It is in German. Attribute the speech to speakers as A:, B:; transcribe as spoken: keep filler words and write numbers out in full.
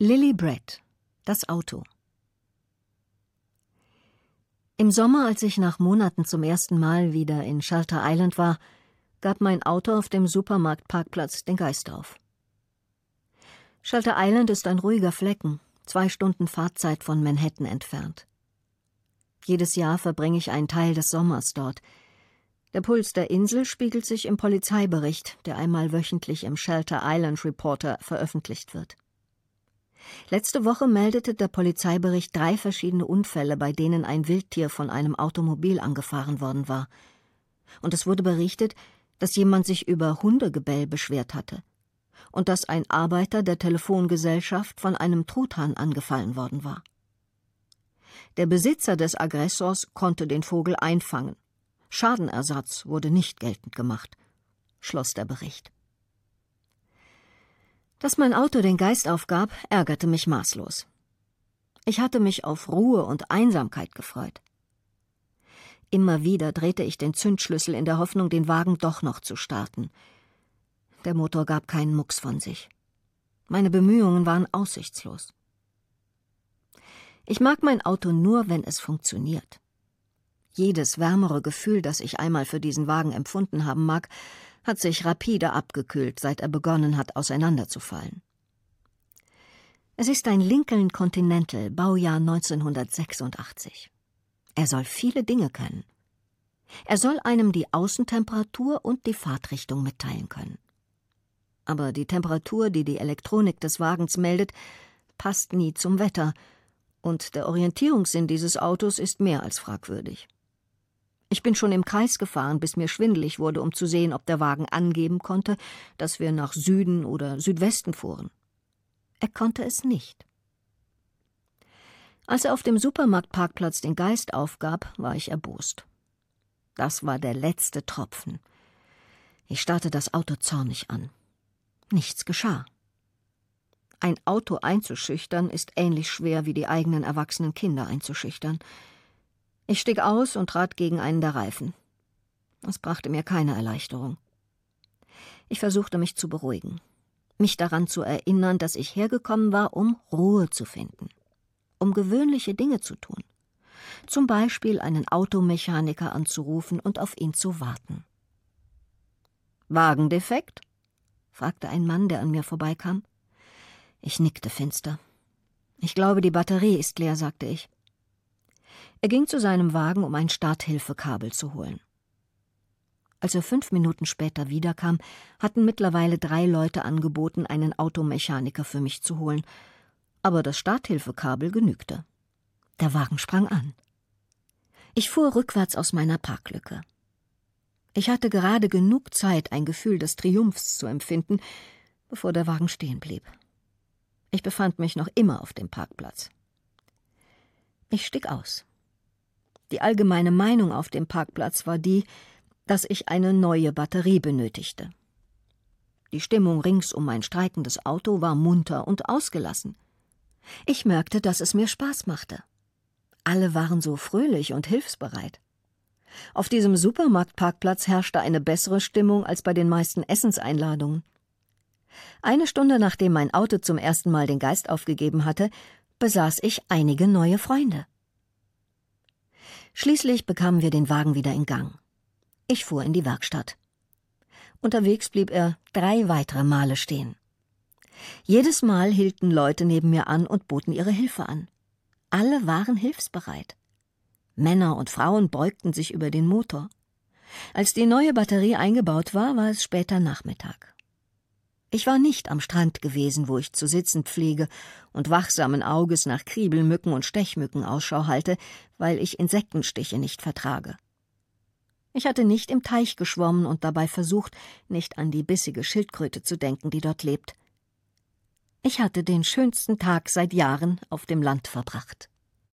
A: Lily Brett, das Auto. Im Sommer, als ich nach Monaten zum ersten Mal wieder in Shelter Island war, gab mein Auto auf dem Supermarktparkplatz den Geist auf. Shelter Island ist ein ruhiger Flecken, zwei Stunden Fahrzeit von Manhattan entfernt. Jedes Jahr verbringe ich einen Teil des Sommers dort. Der Puls der Insel spiegelt sich im Polizeibericht, der einmal wöchentlich im Shelter Island Reporter veröffentlicht wird. Letzte Woche meldete der Polizeibericht drei verschiedene Unfälle, bei denen ein Wildtier von einem Automobil angefahren worden war. Und es wurde berichtet, dass jemand sich über Hundegebell beschwert hatte und dass ein Arbeiter der Telefongesellschaft von einem Truthahn angefallen worden war. Der Besitzer des Aggressors konnte den Vogel einfangen. Schadenersatz wurde nicht geltend gemacht, schloss der Bericht. Dass mein Auto den Geist aufgab, ärgerte mich maßlos. Ich hatte mich auf Ruhe und Einsamkeit gefreut. Immer wieder drehte ich den Zündschlüssel in der Hoffnung, den Wagen doch noch zu starten. Der Motor gab keinen Mucks von sich. Meine Bemühungen waren aussichtslos. Ich mag mein Auto nur, wenn es funktioniert. Jedes wärmere Gefühl, das ich einmal für diesen Wagen empfunden haben mag, hat sich rapide abgekühlt, seit er begonnen hat, auseinanderzufallen. Es ist ein Lincoln Continental, Baujahr neunzehnhundertsechsundachtzig. Er soll viele Dinge können. Er soll einem die Außentemperatur und die Fahrtrichtung mitteilen können. Aber die Temperatur, die die Elektronik des Wagens meldet, passt nie zum Wetter, und der Orientierungssinn dieses Autos ist mehr als fragwürdig. Ich bin schon im Kreis gefahren, bis mir schwindelig wurde, um zu sehen, ob der Wagen angeben konnte, dass wir nach Süden oder Südwesten fuhren. Er konnte es nicht. Als er auf dem Supermarktparkplatz den Geist aufgab, war ich erbost. Das war der letzte Tropfen. Ich starrte das Auto zornig an. Nichts geschah. Ein Auto einzuschüchtern ist ähnlich schwer wie die eigenen erwachsenen Kinder einzuschüchtern. Ich stieg aus und trat gegen einen der Reifen. Das brachte mir keine Erleichterung. Ich versuchte, mich zu beruhigen, mich daran zu erinnern, dass ich hergekommen war, um Ruhe zu finden, um gewöhnliche Dinge zu tun, zum Beispiel einen Automechaniker anzurufen und auf ihn zu warten. »Wagendefekt?« fragte ein Mann, der an mir vorbeikam. Ich nickte finster. »Ich glaube, die Batterie ist leer«, sagte ich. Er ging zu seinem Wagen, um ein Starthilfekabel zu holen. Als er fünf Minuten später wiederkam, hatten mittlerweile drei Leute angeboten, einen Automechaniker für mich zu holen. Aber das Starthilfekabel genügte. Der Wagen sprang an. Ich fuhr rückwärts aus meiner Parklücke. Ich hatte gerade genug Zeit, ein Gefühl des Triumphs zu empfinden, bevor der Wagen stehen blieb. Ich befand mich noch immer auf dem Parkplatz. Ich stieg aus. Die allgemeine Meinung auf dem Parkplatz war die, dass ich eine neue Batterie benötigte. Die Stimmung rings um mein streikendes Auto war munter und ausgelassen. Ich merkte, dass es mir Spaß machte. Alle waren so fröhlich und hilfsbereit. Auf diesem Supermarktparkplatz herrschte eine bessere Stimmung als bei den meisten Essenseinladungen. Eine Stunde nachdem mein Auto zum ersten Mal den Geist aufgegeben hatte, besaß ich einige neue Freunde. Schließlich bekamen wir den Wagen wieder in Gang. Ich fuhr in die Werkstatt. Unterwegs blieb er drei weitere Male stehen. Jedes Mal hielten Leute neben mir an und boten ihre Hilfe an. Alle waren hilfsbereit. Männer und Frauen beugten sich über den Motor. Als die neue Batterie eingebaut war, war es später Nachmittag. Ich war nicht am Strand gewesen, wo ich zu sitzen pflege und wachsamen Auges nach Kriebelmücken und Stechmücken Ausschau halte, weil ich Insektenstiche nicht vertrage. Ich hatte nicht im Teich geschwommen und dabei versucht, nicht an die bissige Schildkröte zu denken, die dort lebt. Ich hatte den schönsten Tag seit Jahren auf dem Land verbracht.